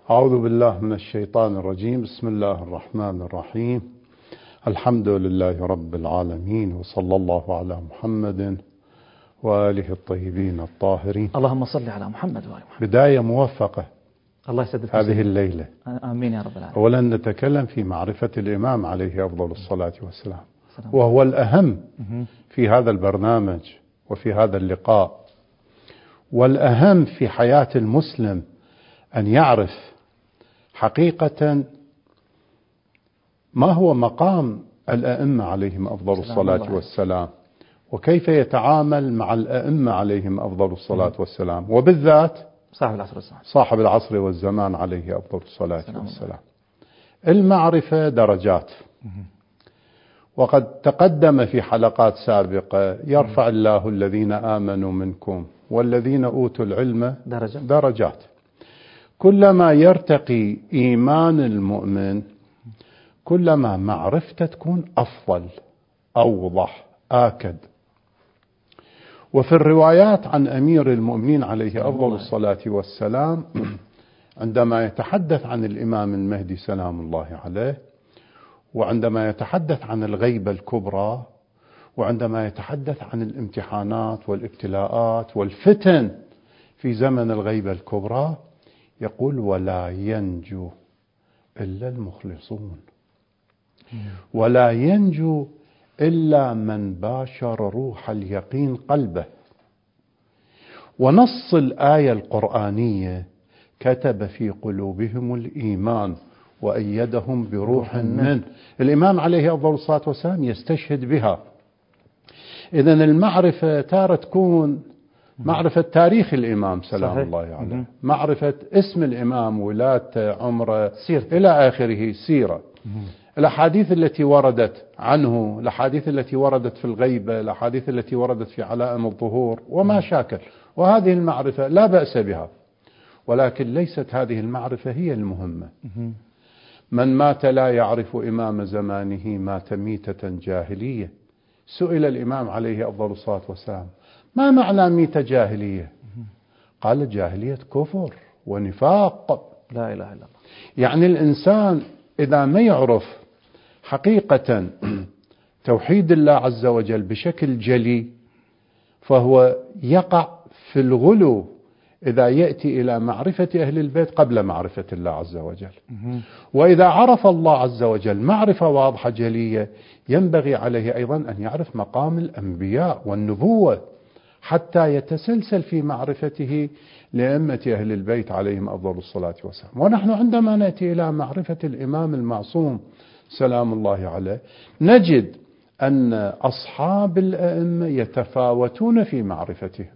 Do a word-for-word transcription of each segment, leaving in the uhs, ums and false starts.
أعوذ بالله من الشيطان الرجيم. بسم الله الرحمن الرحيم. الحمد لله رب العالمين، وصلى الله على محمد وآله الطيبين الطاهرين. اللهم صل على محمد وآل محمد. بداية موفقة الله يسدد هذه الليلة. آمين يا رب العالمين. أولا نتكلم في معرفة الإمام عليه أفضل الصلاة والسلام، وهو الأهم في هذا البرنامج وفي هذا اللقاء، والأهم في حياة المسلم أن يعرف حقيقة ما هو مقام الأئمة عليهم أفضل الصلاة والسلام، وكيف يتعامل مع الأئمة عليهم أفضل الصلاة والسلام، وبالذات صاحب العصر والزمان صاحب العصر والزمان عليه أفضل الصلاة والسلام. المعرفة درجات، وقد تقدم في حلقات سابقة: يرفع الله الذين آمنوا منكم والذين أوتوا العلم درجات, درجات. كلما يرتقي إيمان المؤمن كلما معرفته تكون أفضل، أوضح، آكد. وفي الروايات عن أمير المؤمنين عليه أفضل الصلاة والسلام عندما يتحدث عن الإمام المهدي سلام الله عليه، وعندما يتحدث عن الغيبة الكبرى، وعندما يتحدث عن الامتحانات والابتلاءات والفتن في زمن الغيبة الكبرى، يقول: ولا ينجو إلا المخلصون، ولا ينجو إلا من باشر روح اليقين قلبه. ونص الآية القرآنية: كتب في قلوبهم الإيمان وأيدهم بروح منه. الإمام عليه أفضل الصلاة والسلام يستشهد بها. إذن المعرفة تارة تكون معرفة تاريخ الإمام سلام صحيح. الله عليه، معرفة اسم الإمام، ولادته، عمره، سيرته، إلى آخره، سيرة، الأحاديث التي وردت عنه، الأحاديث التي وردت في الغيبة، الأحاديث التي وردت في علائم الظهور وما شاكل. وهذه المعرفة لا بأس بها، ولكن ليست هذه المعرفة هي المهمة. من مات لا يعرف إمام زمانه مات ميتة جاهلية. سئل الإمام عليه أفضل الصلاة والسلام: ما معنى ميتة جاهلية؟ قال: جاهلية كفر ونفاق. لا إله إلا الله. يعني الإنسان إذا ما يعرف حقيقة توحيد الله عز وجل بشكل جلي، فهو يقع في الغلو إذا يأتي إلى معرفة أهل البيت قبل معرفة الله عز وجل. وإذا عرف الله عز وجل معرفة واضحة جلية، ينبغي عليه أيضا أن يعرف مقام الأنبياء والنبوة حتى يتسلسل في معرفته لأئمة أهل البيت عليهم أفضل الصلاة والسلام. ونحن عندما نأتي إلى معرفة الإمام المعصوم سلام الله عليه، نجد أن أصحاب الأئمة يتفاوتون في معرفته.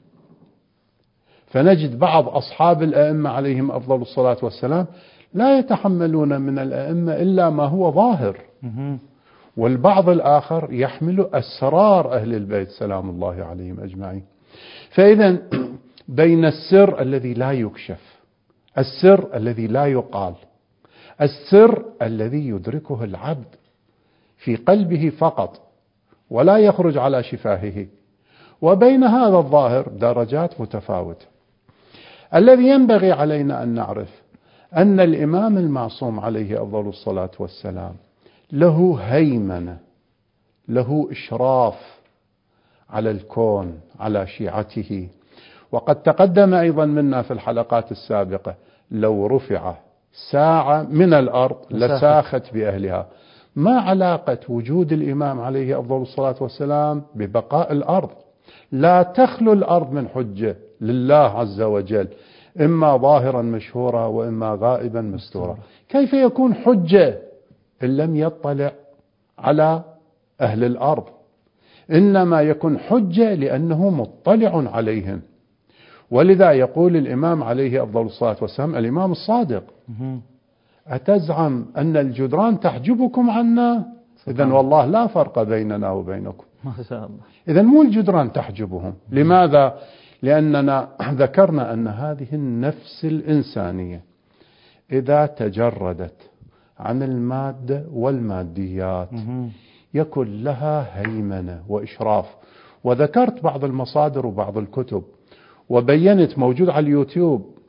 فنجد بعض أصحاب الأئمة عليهم أفضل الصلاة والسلام لا يتحملون من الأئمة إلا ما هو ظاهر، والبعض الآخر يحمل أسرار أهل البيت سلام الله عليهم أجمعين. فإذا بين السر الذي لا يكشف، السر الذي لا يقال، السر الذي يدركه العبد في قلبه فقط ولا يخرج على شفاهه، وبين هذا الظاهر درجات متفاوتة. الذي ينبغي علينا أن نعرف أن الإمام المعصوم عليه أفضل الصلاة والسلام له هيمنة، له إشراف على الكون، على شيعته. وقد تقدم أيضا منا في الحلقات السابقة: لو رفع ساعة من الأرض لساخت بأهلها. ما علاقة وجود الإمام عليه أفضل الصلاة والسلام ببقاء الأرض؟ لا تخلو الأرض من حجة لله عز وجل، إما ظاهرا مشهورا وإما غائبا مستورا. كيف يكون حجة إن لم يطلع على أهل الأرض؟ إنما يكون حجة لأنه مطلع عليهم. ولذا يقول الإمام عليه أفضل الصلاة والسلام، الإمام الصادق: أتزعم أن الجدران تحجبكم عنا؟ إذن والله لا فرق بيننا وبينكم. ما شاء الله. إذن مو الجدران تحجبهم. لماذا؟ لأننا ذكرنا أن هذه النفس الإنسانية إذا تجردت عن المادة والماديات يكون لها هيمنة وإشراف. وذكرت بعض المصادر وبعض الكتب، وبينت موجود على اليوتيوب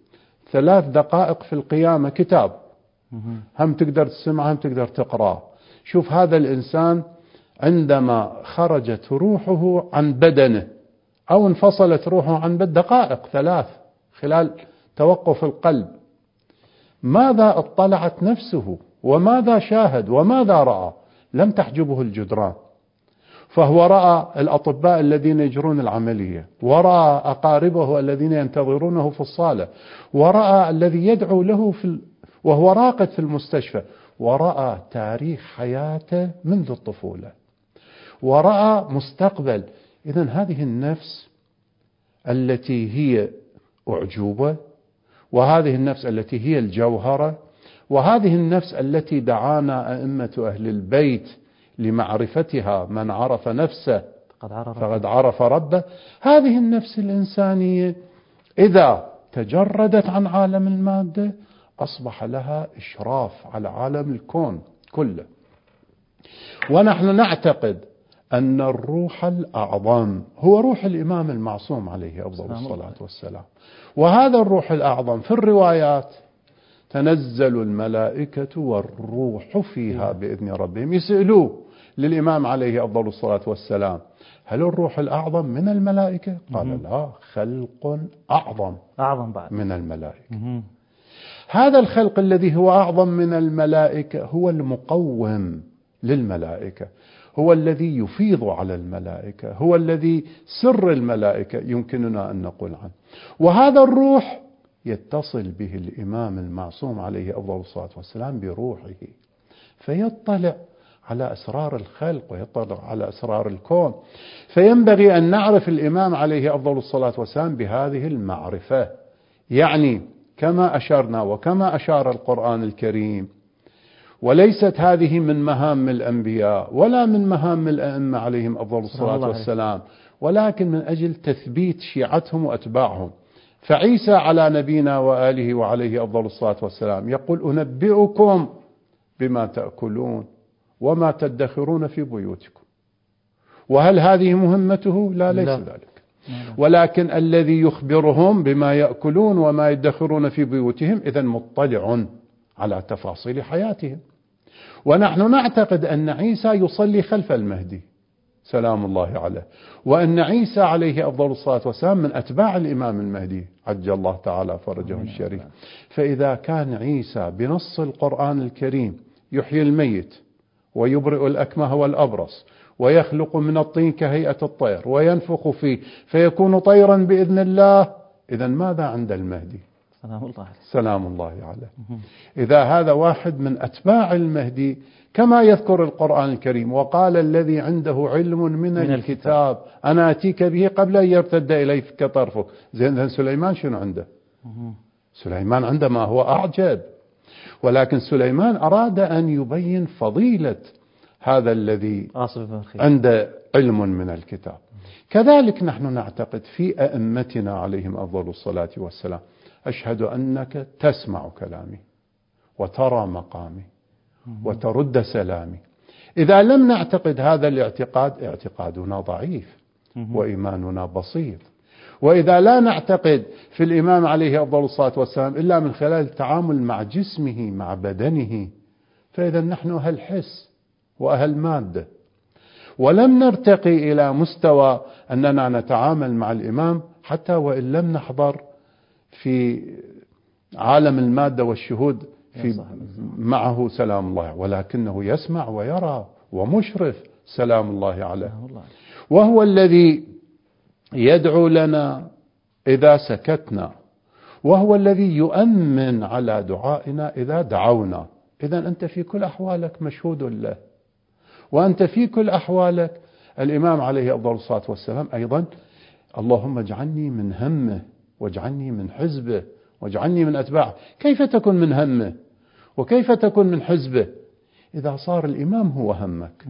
ثلاث دقائق في القيامة كتاب، هم تقدر تسمعه هم تقدر تقراه. شوف هذا الإنسان عندما خرجت روحه عن بدنه أو انفصلت روحه عن بدن، دقائق ثلاث خلال توقف القلب، ماذا اطلعت نفسه وماذا شاهد وماذا رأى؟ لم تحجبه الجدران، فهو رأى الأطباء الذين يجرون العملية، ورأى أقاربه الذين ينتظرونه في الصالة، ورأى الذي يدعو له في ال... وهو راقد في المستشفى، ورأى تاريخ حياته منذ الطفولة، ورأى مستقبل. إذن هذه النفس التي هي أعجوبة، وهذه النفس التي هي الجوهرة، وهذه النفس التي دعانا أئمة أهل البيت لمعرفتها، من عرف نفسه فقد عرف ربه. هذه النفس الإنسانية إذا تجردت عن عالم المادة أصبح لها إشراف على عالم الكون كله. ونحن نعتقد أن الروح الأعظم هو روح الإمام المعصوم عليه أفضل الصلاة والسلام، وهذا الروح الأعظم في الروايات تنزل الملائكة والروح فيها بإذن ربهم. يسألوه للإمام عليه أفضل الصلاة والسلام: هل الروح الأعظم من الملائكة؟ قال: لا، خلق أعظم أعظم بعد من الملائكة. هذا الخلق الذي هو أعظم من الملائكة هو المقوم للملائكة، هو الذي يفيض على الملائكة، هو الذي سر الملائكة يمكننا أن نقول عنه. وهذا الروح يتصل به الإمام المعصوم عليه أفضل الصلاة والسلام بروحه، فيطلع على أسرار الخلق ويطلع على أسرار الكون. فينبغي أن نعرف الإمام عليه أفضل الصلاة والسلام بهذه المعرفة. يعني كما أشرنا وكما أشار القرآن الكريم، وليست هذه من مهام الأنبياء ولا من مهام الأئمة عليهم أفضل الصلاة والسلام، ولكن من أجل تثبيت شيعتهم وأتباعهم. فعيسى على نبينا وآله وعليه أفضل الصلاة والسلام يقول: أنبئكم بما تأكلون وما تدخرون في بيوتكم. وهل هذه مهمته؟ لا، ليس لا. ذلك، ولكن الذي يخبرهم بما يأكلون وما يدخرون في بيوتهم إذن مطلع على تفاصيل حياتهم. ونحن نعتقد أن عيسى يصلي خلف المهدي سلام الله عليه، وأن عيسى عليه أفضل الصلاة والسلام من أتباع الإمام المهدي عجل الله تعالى فرجه الشريف. فإذا كان عيسى بنص القرآن الكريم يحيي الميت ويبرئ الأكمه والأبرص ويخلق من الطين كهيئة الطير وينفخ فيه فيكون طيرا بإذن الله، إذن ماذا عند المهدي؟ سلام الله عليه. سلام الله عليه. إذا هذا واحد من أتباع المهدي كما يذكر القرآن الكريم: وقال الذي عنده علم من, من الكتاب, الكتاب أنا أتيك به قبل أن يرتد إليك طرفك. زين، سليمان شنو عنده؟ سليمان عنده ما هو أعجب، ولكن سليمان أراد أن يبين فضيلة هذا الذي عنده علم من الكتاب. كذلك نحن نعتقد في أئمتنا عليهم أفضل الصلاة والسلام: أشهد أنك تسمع كلامي وترى مقامي وترد سلامي. إذا لم نعتقد هذا الاعتقاد اعتقادنا ضعيف وإيماننا بسيط. وإذا لا نعتقد في الإمام عليه أفضل الصلاة والسلام إلا من خلال التعامل مع جسمه مع بدنه، فإذا نحن أهل حس وأهل مادة، ولم نرتقي إلى مستوى أننا نتعامل مع الإمام حتى وإن لم نحضر في عالم المادة والشهود في معه سلام الله، ولكنه يسمع ويرى ومشرف سلام الله عليه. وهو الذي يدعو لنا إذا سكتنا، وهو الذي يؤمن على دعائنا إذا دعونا. إذن أنت في كل أحوالك مشهود له، وأنت في كل أحوالك الإمام عليه أفضل الصلاة والسلام أيضا: اللهم اجعلني من همه واجعلني من حزبه واجعلني من أتباعه. كيف تكون من همه وكيف تكون من حزبه إذا صار الإمام هو همك؟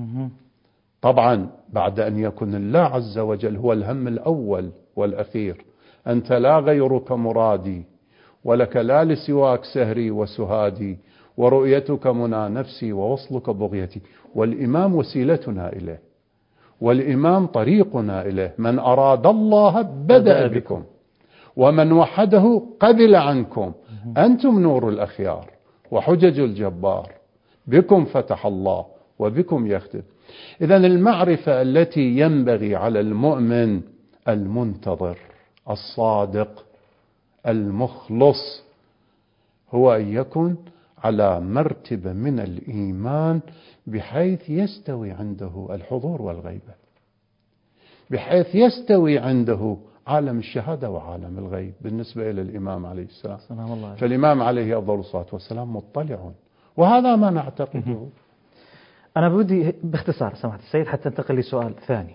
طبعا بعد أن يكون الله عز وجل هو الهم الأول والأخير. أنت لا غيرك مرادي ولك لا لسواك سهري وسهادي، ورؤيتك منى نفسي ووصلك بغيتي. والإمام وسيلتنا إليه، والإمام طريقنا إليه. من أراد الله بدأ بكم ومن وحده قبل عنكم. أنتم نور الأخيار وحجج الجبار، بكم فتح الله وبكم يختم. إذن المعرفة التي ينبغي على المؤمن المنتظر الصادق المخلص هو أن يكون على مرتبة من الإيمان بحيث يستوي عنده الحضور والغيبة، بحيث يستوي عنده عالم الشهادة وعالم الغيب بالنسبة إلى الإمام عليه السلام. فالإمام عليه أفضل الصلاة والسلام مطلع، وهذا ما نعتقده. أنا بدي باختصار سماحة السيد حتى ننتقل لسؤال ثاني،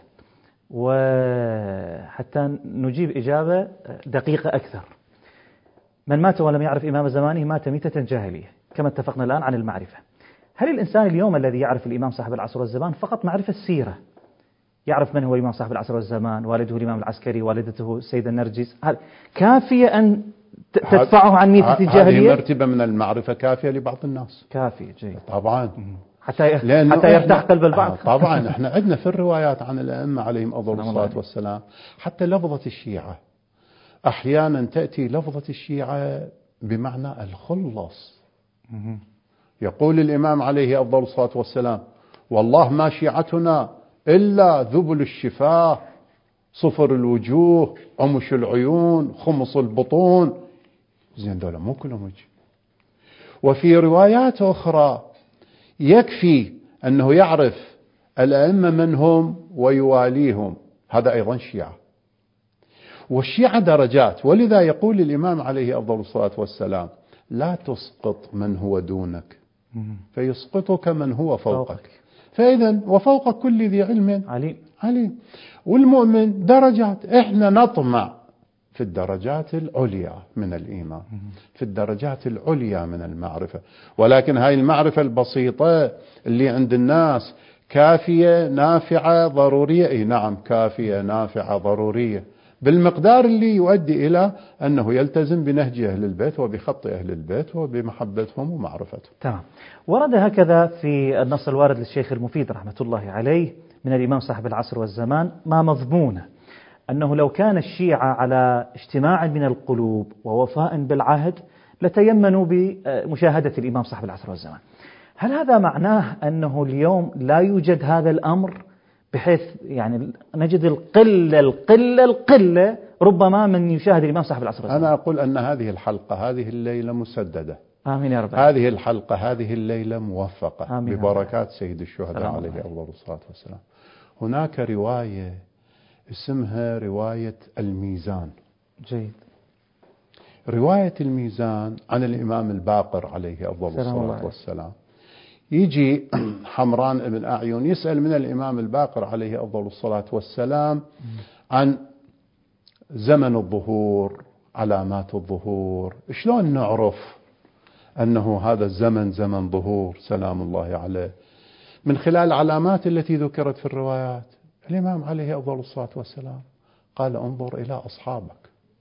وحتى نجيب إجابة دقيقة أكثر. من مات ولم يعرف إمام زمانه مات ميتة جاهلية، كما اتفقنا الآن عن المعرفة. هل الإنسان اليوم الذي يعرف الإمام صاحب العصر والزمان فقط معرفة السيرة، يعرف من هو الإمام صاحب العصر والزمان، والده الإمام العسكري، والدته السيدة النرجس، كافية أن تدفعه عن ميتة الجاهلية؟ هذه مرتبة من المعرفة كافية لبعض الناس. كافية، جيد. طبعا حتى حتى يرتاح قلب البعض. طبعا احنا عندنا في الروايات عن الأئمة عليهم أفضل الصلاة والسلام حتى لفظة الشيعة، أحيانا تأتي لفظة الشيعة بمعنى الخلص. يقول الإمام عليه أفضل الصلاة والسلام: والله ما شيعتنا إلا ذبل الشفاه، صفر الوجوه، عمش العيون، خمص البطون. زين دولة مو كلهم وجه. وفي روايات أخرى يكفي أنه يعرف الأئمة من هم ويواليهم، هذا أيضا شيعة. والشيعة درجات، ولذا يقول الإمام عليه أفضل الصلاة والسلام: لا تسقط من هو دونك فيسقطك من هو فوقك. فإذا وفوق كل ذي علم عليم عليم. والمؤمن درجات، احنا نطمع في الدرجات العليا من الإيمان، في الدرجات العليا من المعرفة. ولكن هاي المعرفة البسيطة اللي عند الناس كافية نافعة ضرورية، اي نعم كافية نافعة ضرورية بالمقدار اللي يؤدي إلى أنه يلتزم بنهج أهل البيت وبخط أهل البيت وبمحبتهم ومعرفتهم. تمام. ورد هكذا في النص الوارد للشيخ المفيد رحمة الله عليه من الإمام صاحب العصر والزمان ما مضمونه أنه لو كان الشيعة على اجتماع من القلوب ووفاء بالعهد لتيمنوا بمشاهدة الإمام صاحب العصر والزمان. هل هذا معناه أنه اليوم لا يوجد هذا الأمر، بحيث يعني نجد القلة القلة القلة ربما من يشاهد الإمام صاحب العصر والزمان؟ أنا أقول أن هذه الحلقة هذه الليلة مسددة. آمين يا رب. هذه الحلقة هذه الليلة موفقة ببركات سيد الشهداء عليه أفضل الصلاة والسلام. هناك رواية اسمها رواية الميزان. جيد. رواية الميزان عن الإمام الباقر عليه أفضل الصلاة والسلام. يجي حمران ابن أعين يسأل من الإمام الباقر عليه أفضل الصلاة والسلام عن زمن الظهور، علامات الظهور، شلون نعرف أنه هذا الزمن زمن ظهور سلام الله عليه؟ من خلال العلامات التي ذكرت في الروايات. الإمام عليه أفضل الصلاة والسلام قال: انظر إلى أصحابك،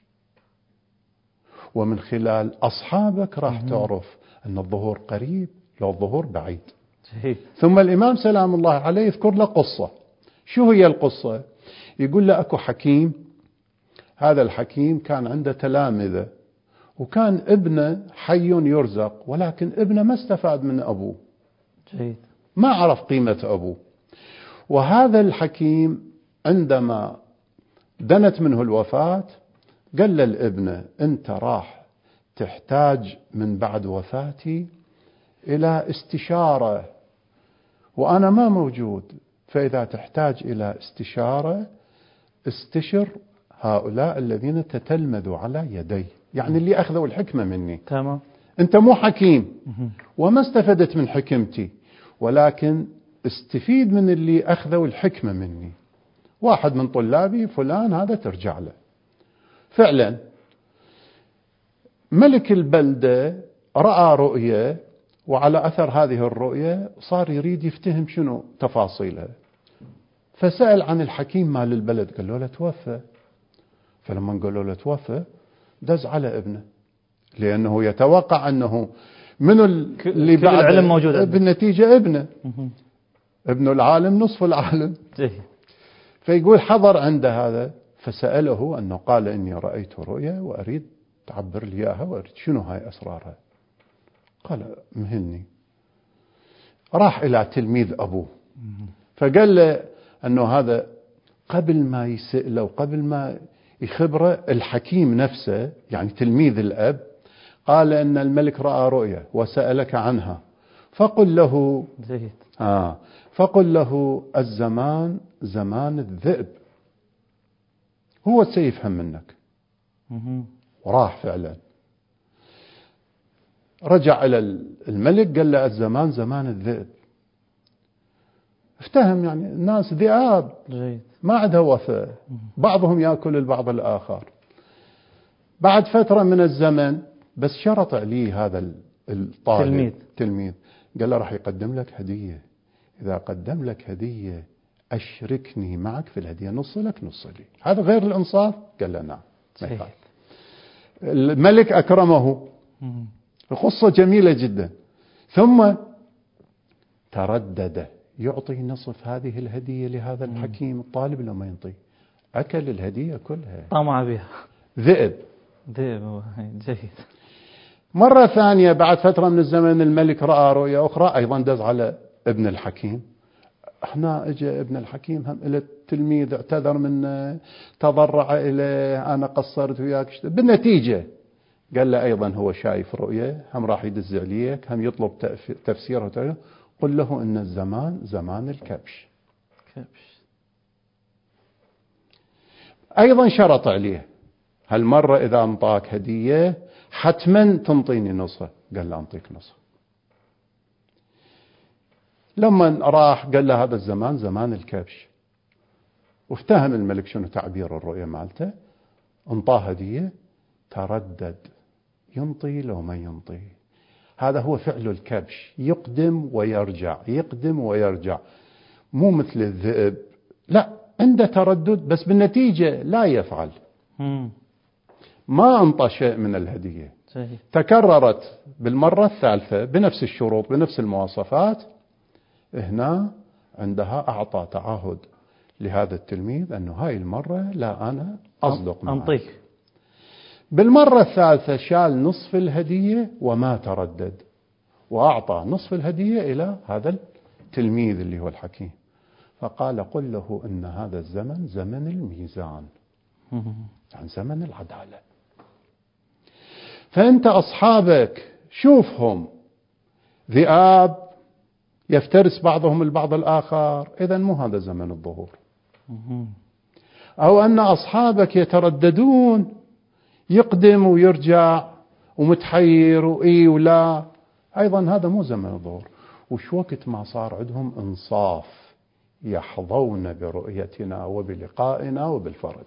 ومن خلال أصحابك راح تعرف أن الظهور قريب لو الظهور بعيد. ثم الإمام سلام الله عليه يذكر له قصة. شو هي القصة؟ يقول له أكو حكيم، هذا الحكيم كان عنده تلامذة، وكان ابنه حي يرزق، ولكن ابنه ما استفاد من أبوه، جيد. ما عرف قيمة أبوه. وهذا الحكيم عندما دنت منه الوفاة قال للابنه: أنت راح تحتاج من بعد وفاتي إلى استشارة وأنا ما موجود، فإذا تحتاج إلى استشارة استشر هؤلاء الذين تتلمذوا على يدي، يعني اللي أخذوا الحكمة مني. تمام. أنت مو حكيم وما استفدت من حكمتي، ولكن استفيد من اللي أخذوا الحكمة مني. واحد من طلابي فلان هذا ترجع له. فعلا ملك البلدة رأى رؤية، وعلى أثر هذه الرؤية صار يريد يفتهم شنو تفاصيلها، فسأل عن الحكيم مال البلد، قال له توفى. فلما قالوا له توفى دز على ابنه، لأنه يتوقع أنه من اللي بعد العلم موجود بالنتيجة ابنه ابن العالم نصف العالم. فيقول حضر عند هذا فسأله أنه قال: إني رأيت رؤيا وأريد تعبر لي إياها وأريد شنو هاي أسرارها. قال مهني. راح إلى تلميذ أبوه فقال له أنه هذا قبل ما يسأله وقبل ما يخبره الحكيم نفسه يعني تلميذ الأب قال أن الملك رأى رؤيا وسألك عنها فقل له زيد. آه فقل له الزمان زمان الذئب هو سيفهم منك. وراح فعلا رجع إلى الملك قال له الزمان زمان الذئب. افتهم يعني الناس ذئاب ما عندها وفاء بعضهم يأكل البعض الآخر. بعد فترة من الزمن بس شرط عليه هذا الطالب تلميذ تلميذ قال له راح يقدم لك هدية إذا قدم لك هدية أشركني معك في الهدية نص لك نص لي. هذا غير الإنصاف؟ قال له نعم. الملك أكرمه. القصة جميلة جدا. ثم تردد يعطي نصف هذه الهدية لهذا الحكيم الطالب لما ينطي أكل الهدية كلها طمع بها ذئب ذئب. جيد. مرة ثانية بعد فترة من الزمن الملك رأى رؤيا أخرى أيضا دز على ابن الحكيم. هنا اجى ابن الحكيم هم إلى التلميذ اعتذر منه تضرع إليه أنا قصرت وياك بالنتيجة قال له أيضا هو شايف رؤيا هم راح يدز عليك هم يطلب تفسيره. قل له إن الزمان زمان الكبش. كبش. أيضا شرط عليه هالمرة إذا أنطاك هدية حتما تنطيني نصها. قال له أنطيك نصها. لما راح قال له هذا الزمان زمان الكبش. وافتهم الملك شنو تعبير الرؤية مالته. انطاه هدية تردد ينطي لو ما ينطي. هذا هو فعل الكبش يقدم ويرجع يقدم ويرجع مو مثل الذئب لا عنده تردد بس بالنتيجة لا يفعل. ما انطى شيء من الهدية. تكررت بالمرة الثالثة بنفس الشروط بنفس المواصفات. هنا عندها أعطى تعهد لهذا التلميذ أنه هاي المرة لا أنا أصدق معك أنطيك. بالمرة الثالثة شال نصف الهدية وما تردد وأعطى نصف الهدية إلى هذا التلميذ اللي هو الحكيم. فقال قل له إن هذا الزمن زمن الميزان يعني زمن العدالة. فأنت أصحابك شوفهم ذئاب يفترس بعضهم البعض الآخر إذن مو هذا زمن الظهور. أو أن أصحابك يترددون يقدم ويرجع ومتحير وإي ولا أيضا هذا مو زمن الظهور. وش وقت ما صار عندهم إنصاف يحظون برؤيتنا وبلقائنا وبالفرج.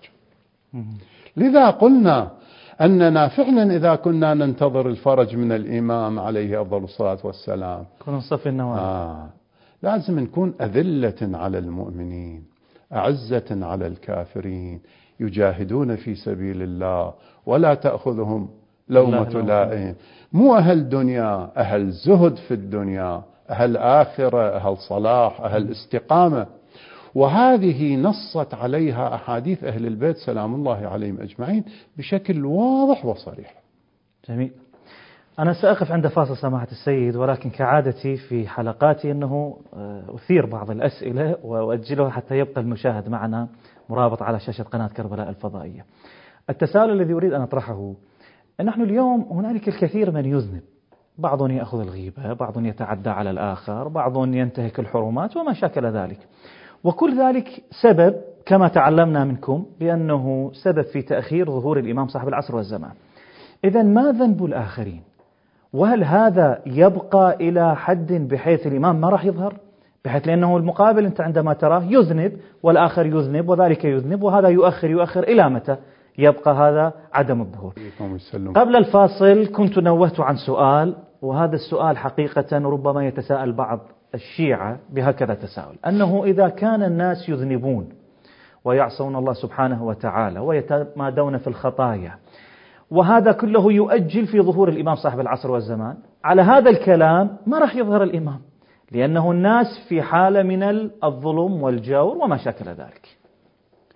لذا قلنا أننا فعلا إذا كنا ننتظر الفرج من الإمام عليه أفضل الصلاة والسلام كنا نصف النواه آه لازم نكون أذلة على المؤمنين أعزة على الكافرين يجاهدون في سبيل الله ولا تأخذهم لومة لائم. مو أهل دنيا أهل زهد في الدنيا أهل آخرة أهل صلاح أهل استقامة. وهذه نصت عليها أحاديث أهل البيت سلام الله عليهم أجمعين بشكل واضح وصريح. جميل. أنا سأقف عند فاصل سماحة السيد ولكن كعادتي في حلقاتي أنه أثير بعض الأسئلة وأؤجلها حتى يبقى المشاهد معنا مرابط على شاشة قناة كربلاء الفضائية. التساؤل الذي أريد أن أطرحه أن نحن اليوم هنالك الكثير من يذنب بعض يأخذ الغيبة بعض يتعدى على الآخر بعض ينتهك الحرمات وما شاكل ذلك وكل ذلك سبب كما تعلمنا منكم بأنه سبب في تأخير ظهور الإمام صاحب العصر والزمان. إذن ما ذنب الآخرين؟ وهل هذا يبقى إلى حد بحيث الإمام ما راح يظهر بحيث لأنه المقابل أنت عندما تراه يذنب والآخر يذنب وذلك يذنب وهذا يؤخر يؤخر إلى متى يبقى هذا عدم الظهور؟ قبل الفاصل كنت نوهت عن سؤال وهذا السؤال حقيقة ربما يتساءل بعض الشيعة بهكذا تساؤل أنه إذا كان الناس يذنبون ويعصون الله سبحانه وتعالى ويتمادون في الخطايا وهذا كله يؤجل في ظهور الإمام صاحب العصر والزمان على هذا الكلام ما راح يظهر الإمام لأنه الناس في حالة من الظلم والجور وما شاكل ذلك.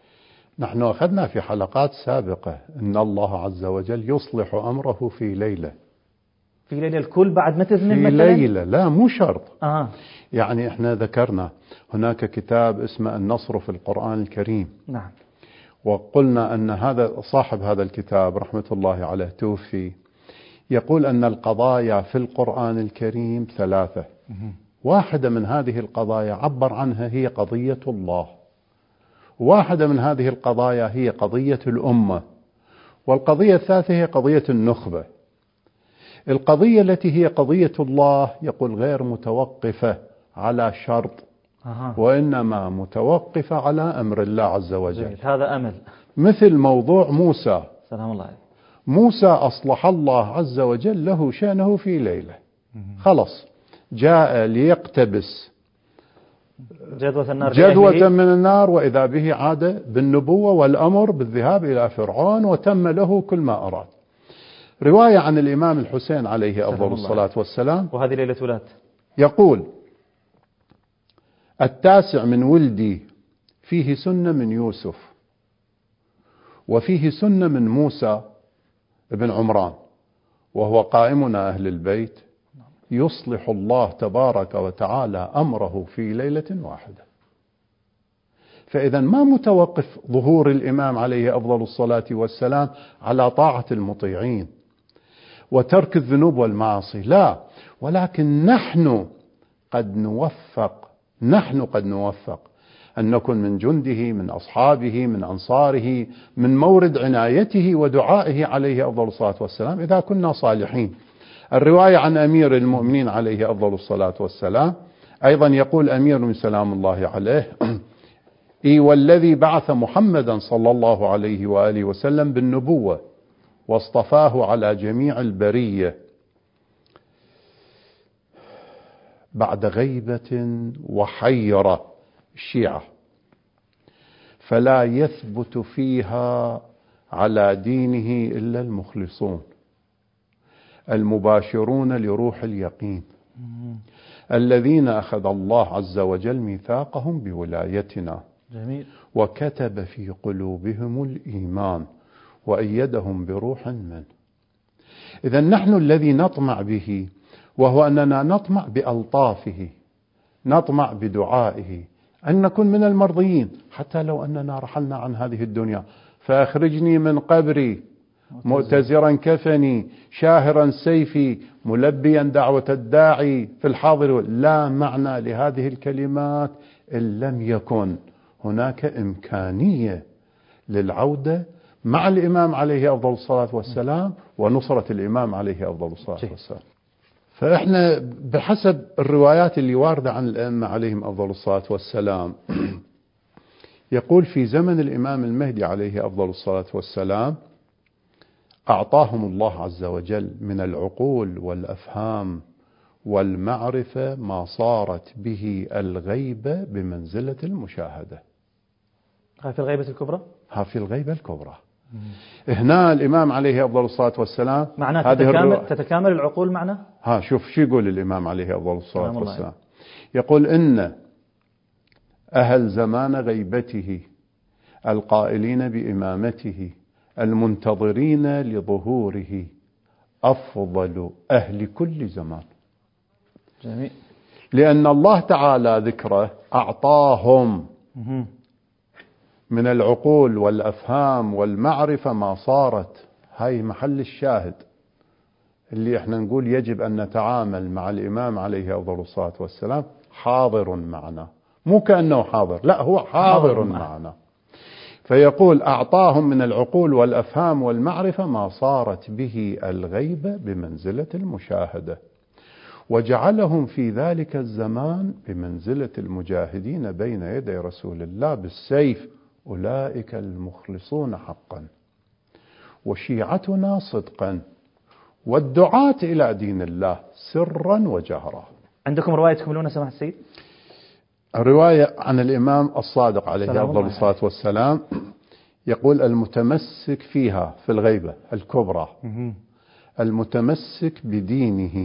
نحن أخذنا في حلقات سابقة أن الله عز وجل يصلح أمره في ليلة. في ليلة الكل بعد ما تذنب في مثلا؟ ليلة، لا مو شرط. آه. يعني احنا ذكرنا هناك كتاب اسمه النصر في القرآن الكريم. نعم. وقلنا أن هذا صاحب هذا الكتاب رحمة الله عليه توفي، يقول أن القضايا في القرآن الكريم ثلاثة. واحدة من هذه القضايا عبر عنها هي قضية الله، واحدة من هذه القضايا هي قضية الأمة، والقضية الثالثة هي قضية النخبة. القضية التي هي قضية الله يقول غير متوقفة على شرط، أه. وإنما متوقفة على أمر الله عز وجل. جميل. هذا أمل. مثل موضوع موسى، سلام الله عليه. موسى أصلح الله عز وجل له شأنه في ليلة، خلص جاء ليقتبس جدوة النار جدوة من النار، وإذا به عاد بالنبوة والأمر بالذهاب إلى فرعون، وتم له كل ما أراد. رواية عن الإمام الحسين عليه أفضل الصلاة والسلام، وهذه ليلة ولادة، يقول: التاسع من ولدي فيه سنة من يوسف، وفيه سنة من موسى ابن عمران، وهو قائمنا أهل البيت، يصلح الله تبارك وتعالى أمره في ليلة واحدة. فإذا ما متوقف ظهور الإمام عليه أفضل الصلاة والسلام على طاعة المطيعين وترك الذنوب والمعاصي، لا، ولكن نحن قد نوفق نحن قد نوفق أن نكون من جنده، من أصحابه، من أنصاره، من مورد عنايته ودعائه عليه أفضل الصلاة والسلام إذا كنا صالحين. الرواية عن أمير المؤمنين عليه أفضل الصلاة والسلام أيضا يقول أمير سلام الله عليه: إي والذي بعث محمدا صلى الله عليه وآله وسلم بالنبوة واصطفاه على جميع البرية بعد غيبة وحيرة الشيعة، فلا يثبت فيها على دينه إلا المخلصون المباشرون لروح اليقين الذين أخذ الله عز وجل ميثاقهم بولايتنا. جميل. وكتب في قلوبهم الإيمان وأيدهم بروح منه. إذا نحن الذي نطمع به، وهو أننا نطمع بألطافه، نطمع بدعائه، أن نكون من المرضيين حتى لو أننا رحلنا عن هذه الدنيا. فأخرجني من قبري مؤتزرا كفني شاهرا سيفي ملبيا دعوة الداعي في الحاضر. لا معنى لهذه الكلمات إن لم يكن هناك إمكانية للعودة مع الإمام عليه أفضل الصلاة والسلام ونصرة الإمام عليه أفضل الصلاة والسلام. فإحنا بحسب الروايات اللي واردة عن الأئمة عليهم أفضل الصلاة والسلام يقول في زمن الإمام المهدي عليه أفضل الصلاة والسلام أعطاهم الله عز وجل من العقول والأفهام والمعرفة ما صارت به الغيبة بمنزلة المشاهدة. ها في الغيبة الكبرى؟ ها في الغيبة الكبرى. هنا الإمام عليه أفضل الصلاة والسلام معناه تتكامل, الرو... تتكامل العقول معنا. ها شوف شو يقول الإمام عليه أفضل الصلاة والسلام، يقول: إن أهل زمان غيبته القائلين بإمامته المنتظرين لظهوره أفضل أهل كل زمان. جميل. لأن الله تعالى ذكره أعطاهم من العقول والأفهام والمعرفة ما صارت. هاي محل الشاهد اللي احنا نقول يجب أن نتعامل مع الإمام عليه أفضل الصلاة والسلام حاضر معنا، مو كأنه حاضر، لا هو حاضر معنا. فيقول: أعطاهم من العقول والأفهام والمعرفة ما صارت به الغيبة بمنزلة المشاهدة، وجعلهم في ذلك الزمان بمنزلة المجاهدين بين يدي رسول الله بالسيف، أولئك المخلصون حقا وشيعتنا صدقا والدعاة إلى دين الله سرا وجهرا. عندكم رواية تكملون سماحة السيد؟ الرواية عن الإمام الصادق عليه أفضل الصلاة والسلام يقول: المتمسك فيها في الغيبة الكبرى المتمسك بدينه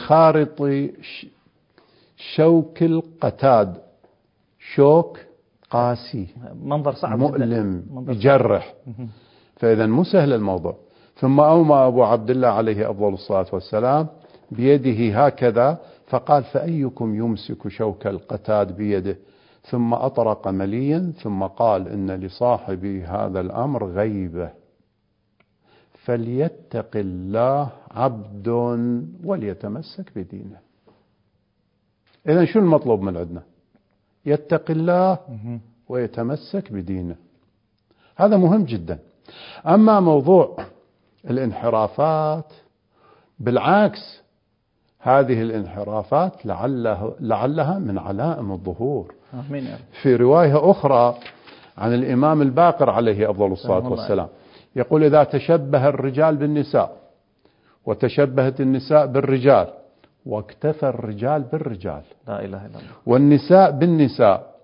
كالخارط شوك القتاد شوك قاسي، منظر صعب، مؤلم، يجرح. فإذا مو سهل الموضوع. ثم أومى أبو عبد الله عليه أفضل الصلاة والسلام بيده هكذا، فقال: فأيكم يمسك شوك القتاد بيده؟ ثم أطرق مليا، ثم قال: إن لصاحبي هذا الأمر غيبة، فليتق الله عبد وليتمسك بدينه. إذن شو المطلوب من عندنا؟ يتق الله ويتمسك بدينه. هذا مهم جدا. أما موضوع الانحرافات، بالعكس، هذه الانحرافات لعله لعلها من علائم الظهور. في رواية أخرى عن الإمام الباقر عليه أفضل الصلاة والسلام يقول: إذا تشبه الرجال بالنساء وتشبهت النساء بالرجال واكتفى الرجال بالرجال لا إله إلا الله والنساء بالنساء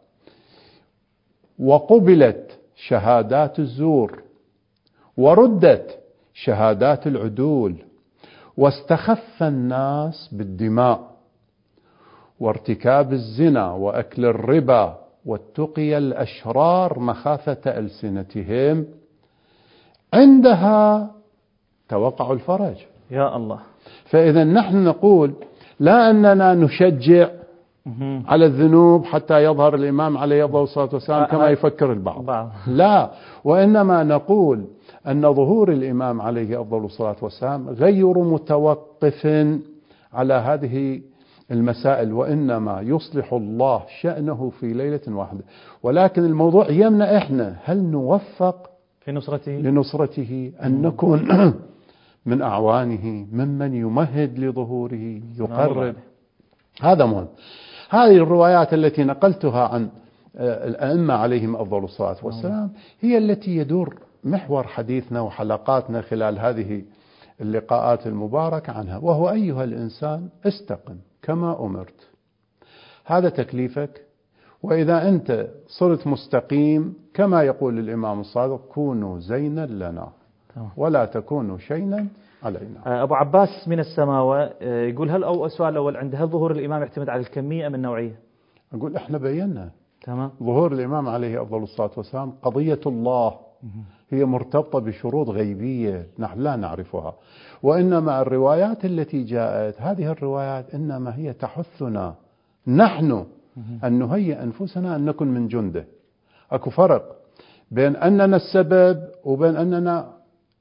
وقبلت شهادات الزور وردت شهادات العدول واستخف الناس بالدماء وارتكاب الزنا وأكل الربا واتقي الأشرار مخافة ألسنتهم، عندها توقع الفرج. يا الله. فإذا نحن نقول لا أننا نشجع على الذنوب حتى يظهر الإمام عليه الصلاة والسلام كما يفكر البعض، لا، وإنما نقول أن ظهور الإمام عليه أفضل الصلاة والسلام غير متوقف على هذه المسائل، وإنما يصلح الله شأنه في ليلة واحدة. ولكن الموضوع يمنا إحنا هل نوفق في نصرته لنصرته أن نكون من أعوانه، ممن يمهد لظهوره، يقرب. هذا مهم. هذه الروايات التي نقلتها عن الأئمة عليهم أفضل الصلاة والسلام هي التي يدور محور حديثنا وحلقاتنا خلال هذه اللقاءات المباركة عنها، وهو: أيها الإنسان استقم كما أمرت، هذا تكليفك. وإذا أنت صرت مستقيم كما يقول الإمام الصادق: كونوا زينا لنا ولا تكونوا شينا علينا. أبو عباس من السماوة يقول: هل أو السؤال الأول عند هل ظهور الإمام يعتمد على الكمية أم النوعية؟ أقول إحنا بينا تمام. ظهور الإمام عليه أفضل الصلاة والسلام قضية الله، هي مرتبطة بشروط غيبية نحن لا نعرفها، وإنما الروايات التي جاءت، هذه الروايات إنما هي تحثنا نحن أن نهيئ أنفسنا أن نكون من جنده. أكو فرق بين أننا السبب وبين أننا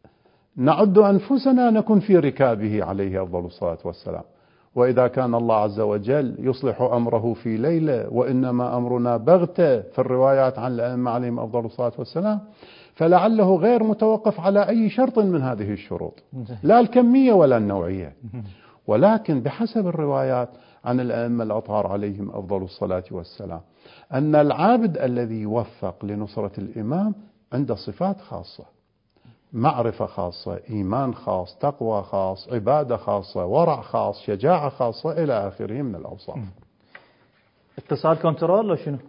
نعد أنفسنا نكون في ركابه عليه أفضل الصلاة والسلام. وإذا كان الله عز وجل يصلح أمره في ليلة وإنما أمرنا بغتة في الروايات عن الأئمة عليهم أفضل الصلاة والسلام، فلعله غير متوقف على أي شرط من هذه الشروط، لا الكمية ولا النوعية، ولكن بحسب الروايات عن الأئمة الأطهار عليهم أفضل الصلاة والسلام أن العابد الذي يوفق لنصرة الإمام عنده صفات خاصة: معرفة خاصة، إيمان خاص، تقوى خاص، عبادة خاصة، ورع خاص، شجاعة خاصة، إلى آخره من الأوصاف. اتصال كنترول لو شنو؟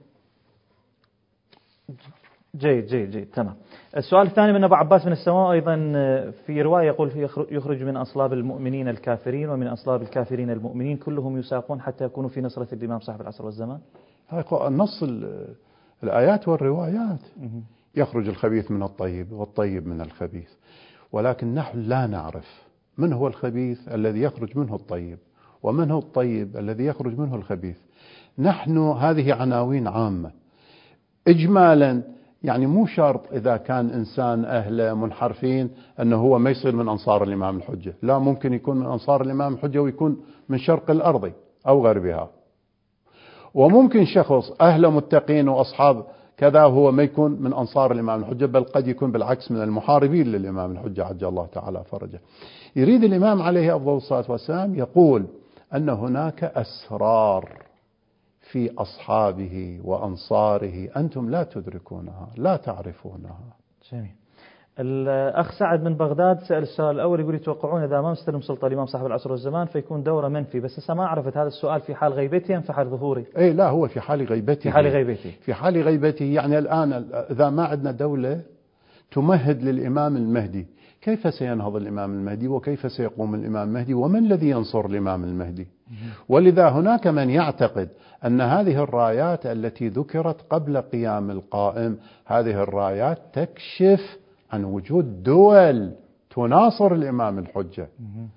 جيد جيد جيد تمام. السؤال الثاني من أبو عباس من السماء أيضا في رواية يقول: يخرج من أصلاب المؤمنين الكافرين ومن أصلاب الكافرين المؤمنين، كلهم يساقون حتى يكونوا في نصرة الإمام صاحب العصر والزمان. النص الآيات والروايات: يخرج الخبيث من الطيب والطيب من الخبيث، ولكن نحن لا نعرف من هو الخبيث الذي يخرج منه الطيب ومن هو الطيب الذي يخرج منه الخبيث. نحن هذه عناوين عامة إجمالا، يعني مو شرط إذا كان إنسان أهل منحرفين أنه هو ما يصير من أنصار الإمام الحجة، لا، ممكن يكون من أنصار الإمام الحجة ويكون من شرق الأرض أو غربها، وممكن شخص أهل متقين وأصحاب كذا هو ما يكون من أنصار الإمام الحجة، بل قد يكون بالعكس من المحاربين للإمام الحجة عجل الله تعالى فرجه. يريد الإمام عليه أفضل الصلاة والسلام يقول أن هناك أسرار في أصحابه وأنصاره أنتم لا تدركونها، لا تعرفونها. جميل. الأخ سعد من بغداد سأل السؤال الأول، يقول: يتوقعون إذا ما مستلم سلطة الإمام صاحب العصر والزمان فيكون دوره منفي، بس هسه ما عرفت هذا السؤال في حال غيبته أم في حال ظهوره؟ إيه لا، هو في حال غيبته. في حال غيبته. في حال غيبته، يعني الآن إذا ما عندنا دولة تمهد للإمام المهدي، كيف سينهض الإمام المهدي وكيف سيقوم الإمام المهدي ومن الذي ينصر الإمام المهدي؟ ولذا هناك من يعتقد أن هذه الرايات التي ذكرت قبل قيام القائم، هذه الرايات تكشف عن وجود دول تناصر الإمام الحجة.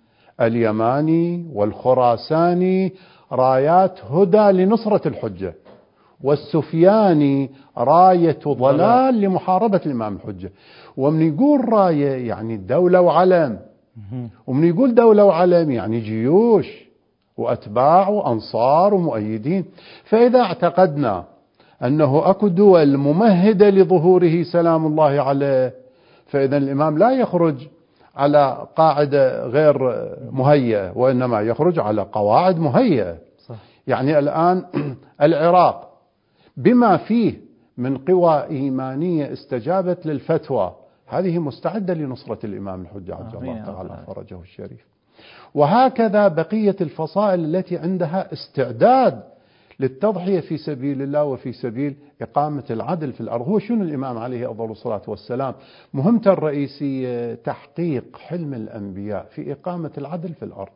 اليماني والخراساني رايات هدى لنصرة الحجة، والسفياني راية ضلال لمحاربة الإمام الحجة. ومن يقول راية يعني دولة وعلم، ومن يقول دولة وعلم يعني جيوش وأتباع وأنصار ومؤيدين. فإذا اعتقدنا أنه أكو دول ممهدة لظهوره سلام الله عليه، فإذا الإمام لا يخرج على قاعدة غير مهيئة، وإنما يخرج على قواعد مهيئة. صح. يعني الآن العراق بما فيه من قوى إيمانية استجابت للفتوى، هذه مستعدة لنصرة الإمام الحجة عجل الله تعالى فرجه الشريف. وهكذا بقية الفصائل التي عندها استعداد للتضحية في سبيل الله وفي سبيل إقامة العدل في الأرض. هو شنو الإمام عليه أفضل الصلاة والسلام مهمته الرئيسية؟ تحقيق حلم الأنبياء في إقامة العدل في الأرض.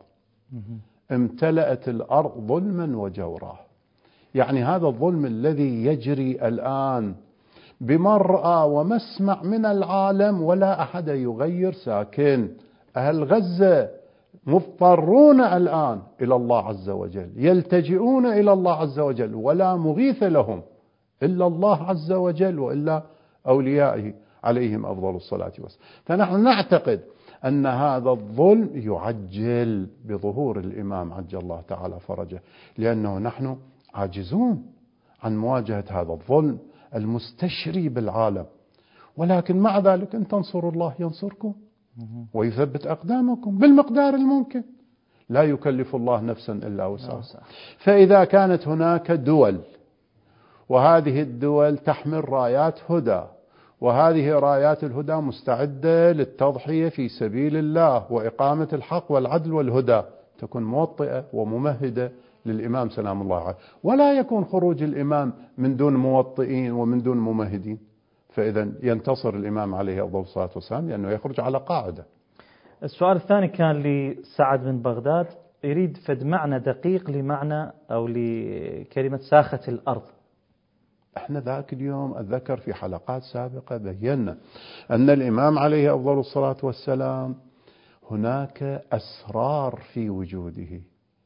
امتلأت الأرض ظلما وجورا، يعني هذا الظلم الذي يجري الآن بمرأى ومسمع من العالم ولا أحد يغير ساكن. أهل غزة مضطرون الآن إلى الله عز وجل، يلتجئون إلى الله عز وجل، ولا مغيث لهم إلا الله عز وجل وإلا أوليائه عليهم أفضل الصلاة والسلام. فنحن نعتقد أن هذا الظلم يعجل بظهور الإمام عجل الله تعالى فرجه، لأنه نحن عاجزون عن مواجهة هذا الظلم المستشري بالعالم. ولكن مع ذلك إن تنصروا الله ينصركم ويثبت أقدامكم بالمقدار الممكن، لا يكلف الله نفسا إلا وسعها. فإذا كانت هناك دول، وهذه الدول تحمل رايات هدى، وهذه رايات الهدى مستعدة للتضحية في سبيل الله وإقامة الحق والعدل والهدى، تكون موطئة وممهدة للإمام سلام الله عليه، ولا يكون خروج الإمام من دون موطئين ومن دون ممهدين. فإذا ينتصر الإمام عليه أفضل الصلاة والسلام لأنه يخرج على قاعدة. السؤال الثاني كان لسعد بن بغداد، يريد فد معنى دقيق لمعنى أو لكلمة ساخة الأرض. احنا ذاك اليوم أتذكر في حلقات سابقة بينا أن الإمام عليه أفضل الصلاة والسلام هناك أسرار في وجوده.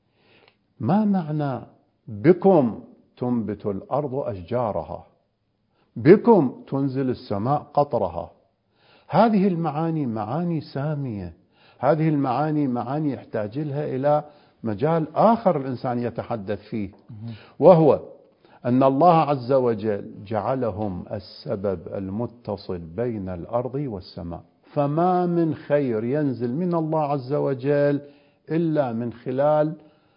ما معنى بكم تنبت الأرض أشجارها، بكم تنزل السماء قطرها؟ هذه المعاني معاني سامية، هذه المعاني معاني يحتاج لها إلى مجال آخر الإنسان يتحدث فيه، وهو أن الله عز وجل جعلهم السبب المتصل بين الأرض والسماء، فما من خير ينزل من الله عز وجل إلا من خلال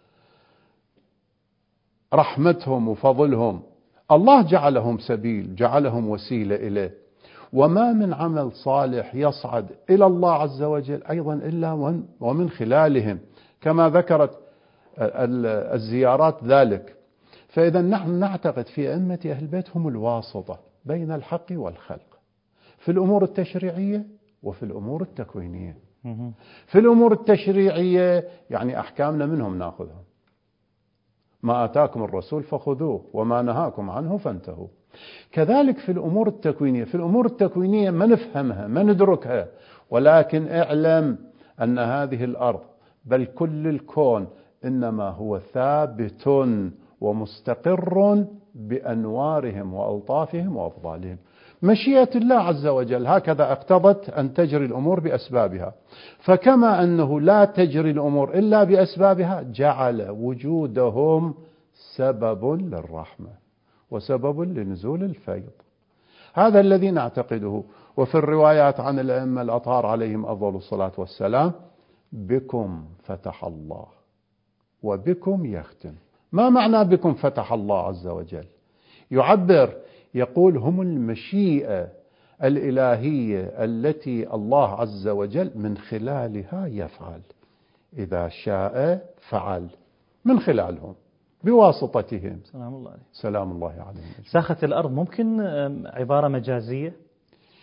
رحمتهم وفضلهم. الله جعلهم سبيل، جعلهم وسيلة إليه. وما من عمل صالح يصعد إلى الله عز وجل أيضا إلا ومن خلالهم، كما ذكرت الزيارات ذلك. فإذا نحن نعتقد في أئمة أهل البيت هم الواسطة بين الحق والخلق في الأمور التشريعية وفي الأمور التكوينية. في الأمور التشريعية يعني أحكامنا منهم نأخذها، ما آتاكم الرسول فخذوه وما نهاكم عنه فانتهوا. كذلك في الأمور التكوينية، في الأمور التكوينية ما نفهمها ما ندركها، ولكن اعلم أن هذه الأرض بل كل الكون إنما هو ثابت ومستقر بأنوارهم وألطافهم وأفضالهم. مشيئة الله عز وجل هكذا اقتضت أن تجري الأمور بأسبابها، فكما أنه لا تجري الأمور إلا بأسبابها جعل وجودهم سبب للرحمة وسبب لنزول الفيض. هذا الذي نعتقده. وفي الروايات عن الأئمة الأطهار عليهم أفضل الصلاة والسلام بكم فتح الله وبكم يختم. ما معنى بكم فتح الله عز وجل؟ يعبر يقول هم المشيئة الإلهية التي الله عز وجل من خلالها يفعل، إذا شاء فعل من خلالهم بواسطتهم. سلام الله عليه. سلام الله عليهم. ساخة الأرض ممكن عبارة مجازية؟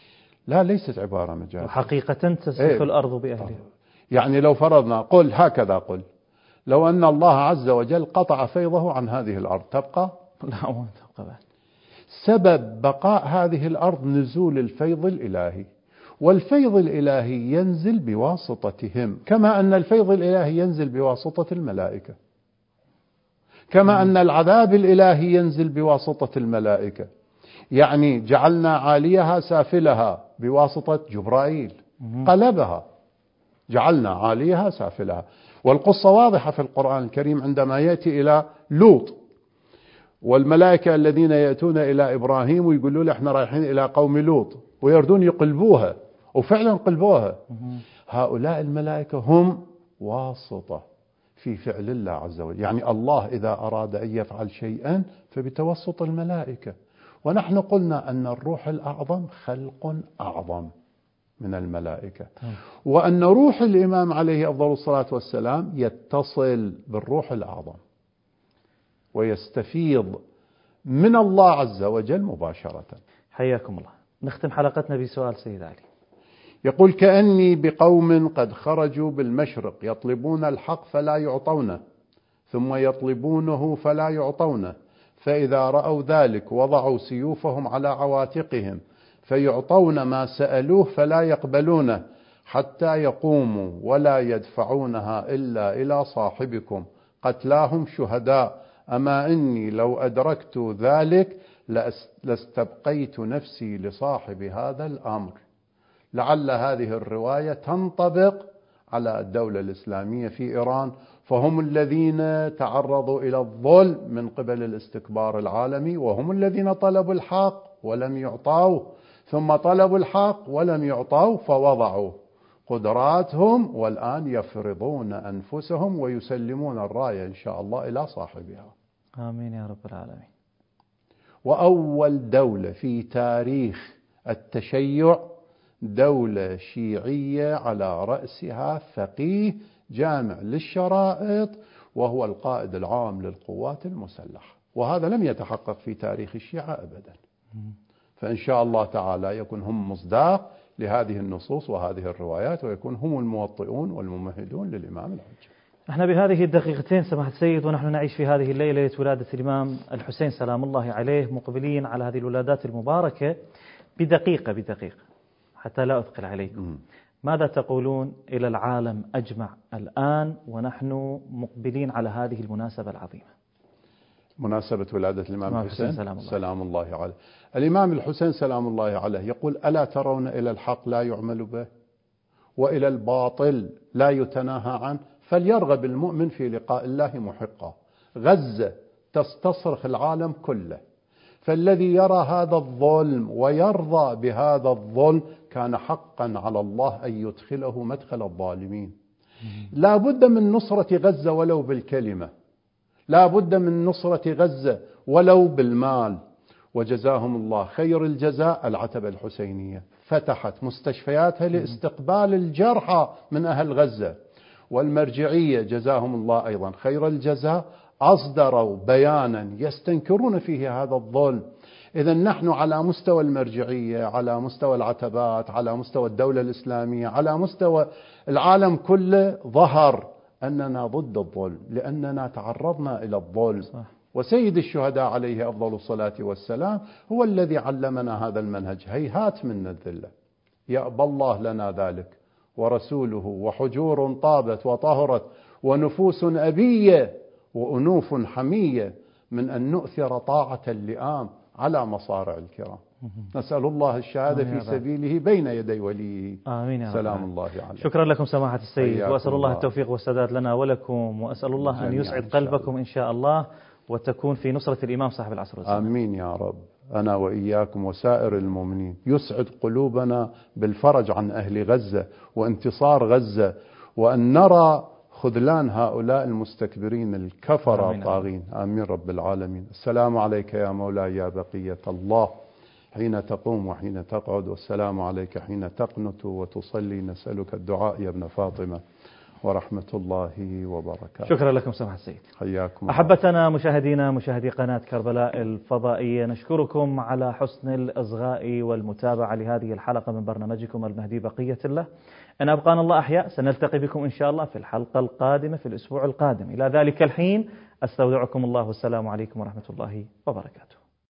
لا، ليست عبارة مجازية، وحقيقة تسلخ إيه؟ الأرض بأهلها. يعني لو فرضنا قل هكذا، قل لو أن الله عز وجل قطع فيضه عن هذه الأرض تبقى؟ لا، ما تبقى بعد. سبب بقاء هذه الأرض نزول الفيض الإلهي، والفيض الإلهي ينزل بواسطتهم، كما أن الفيض الإلهي ينزل بواسطة الملائكة، كما أن العذاب الإلهي ينزل بواسطة الملائكة. يعني جعلنا عاليها سافلها بواسطة جبرائيل قلبها، جعلنا عاليها سافلها. والقصة واضحة في القرآن الكريم عندما يأتي إلى لوط والملائكة الذين يأتون إلى إبراهيم ويقولوا له احنا رايحين إلى قوم لوط، ويردون يقلبوها، وفعلا قلبوها. هؤلاء الملائكة هم واسطة في فعل الله عز وجل. يعني الله إذا أراد أن يفعل شيئا فبتوسط الملائكة. ونحن قلنا أن الروح الأعظم خلق أعظم من الملائكة، وأن روح الإمام عليه أفضل الصلاة والسلام يتصل بالروح الأعظم ويستفيض من الله عز وجل مباشرة. حياكم الله. نختم حلقتنا بسؤال سيد علي. يقول: كأني بقوم قد خرجوا بالمشرق يطلبون الحق فلا يعطونه، ثم يطلبونه فلا يعطونه، فإذا رأوا ذلك وضعوا سيوفهم على عواتقهم فيعطون ما سألوه فلا يقبلونه، حتى يقوموا ولا يدفعونها إلا إلى صاحبكم، قتلاهم شهداء، أما إني لو أدركت ذلك لاستبقيت نفسي لصاحب هذا الأمر. لعل هذه الرواية تنطبق على الدولة الإسلامية في إيران، فهم الذين تعرضوا إلى الظلم من قبل الاستكبار العالمي، وهم الذين طلبوا الحق ولم يعطوه، ثم طلبوا الحق ولم يعطوه فوضعوا قدراتهم، والآن يفرضون أنفسهم ويسلمون الراية إن شاء الله إلى صاحبها. آمين يا رب العالمين. وأول دولة في تاريخ التشيع دولة شيعية على رأسها فقيه جامع للشرائط، وهو القائد العام للقوات المسلحة، وهذا لم يتحقق في تاريخ الشيعة أبدا. فإن شاء الله تعالى يكون هم مصداق لهذه النصوص وهذه الروايات، ويكون هم الموطئون والممهدون للإمام الحجة. احنا بهذه الدقيقتين سماحة السيد ونحن نعيش في هذه الليلة ليلة ولادة الإمام الحسين سلام الله عليه، مقبلين على هذه الولادات المباركة، بدقيقة بدقيقة حتى لا أثقل عليكم، ماذا تقولون إلى العالم أجمع الآن ونحن مقبلين على هذه المناسبة العظيمة؟ مناسبة ولادة الإمام الحسين سلام الله, سلام الله عليه. الإمام الحسين سلام الله عليه يقول: ألا ترون إلى الحق لا يعمل به، وإلى الباطل لا يتناهى عنه، فليرغب المؤمن في لقاء الله محقا. غزة تستصرخ العالم كله، فالذي يرى هذا الظلم ويرضى بهذا الظلم كان حقا على الله أن يدخله مدخل الظالمين. لا بد من نصرة غزة ولو بالكلمة، لا بد من نصرة غزة ولو بالمال. وجزاهم الله خير الجزاء العتبة الحسينية، فتحت مستشفياتها لاستقبال الجرحى من أهل غزة. والمرجعية جزاهم الله أيضا خير الجزاء، أصدروا بيانا يستنكرون فيه هذا الظلم. إذا نحن على مستوى المرجعية، على مستوى العتبات، على مستوى الدولة الإسلامية، على مستوى العالم كله، ظهر أننا ضد الظلم، لأننا تعرضنا إلى الظلم. صح. وسيد الشهداء عليه أفضل الصلاة والسلام هو الذي علمنا هذا المنهج. هيهات منا الذلة، يأبى الله لنا ذلك ورسوله، وحجور طابت وطهرت، ونفوس أبية وأنوف حمية من أن نؤثر طاعة اللئام على مصارع الكرام. نسأل الله الشهادة في سبيله بين يدي وليه. آمين يا سلام الله عليه. شكرا لكم سماحة السيد، وأسأل الله التوفيق والسداد لنا ولكم، وأسأل الله أن يسعد قلبكم إن شاء الله، وتكون في نصرة الإمام صاحب العصر والزمان. آمين يا رب، أنا وإياكم وسائر المؤمنين. يسعد قلوبنا بالفرج عن أهل غزة وانتصار غزة، وأن نرى خذلان هؤلاء المستكبرين الكفرة الطاغين. آمين رب العالمين. السلام عليك يا مولاي يا بقية الله حين تقوم وحين تقعد، والسلام عليك حين تقنت وتصلي. نسألك الدعاء يا ابن فاطمة. ورحمة الله وبركاته. شكرا لكم سماحة السيد. حياكم. أحبتنا مشاهدينا مشاهدي قناة كربلاء الفضائية، نشكركم على حسن الإصغاء والمتابعة لهذه الحلقة من برنامجكم المهدي بقية الله. إن أبقانا الله أحياء سنلتقي بكم إن شاء الله في الحلقة القادمة في الأسبوع القادم. إلى ذلك الحين أستودعكم الله والسلام عليكم ورحمة الله وبركاته.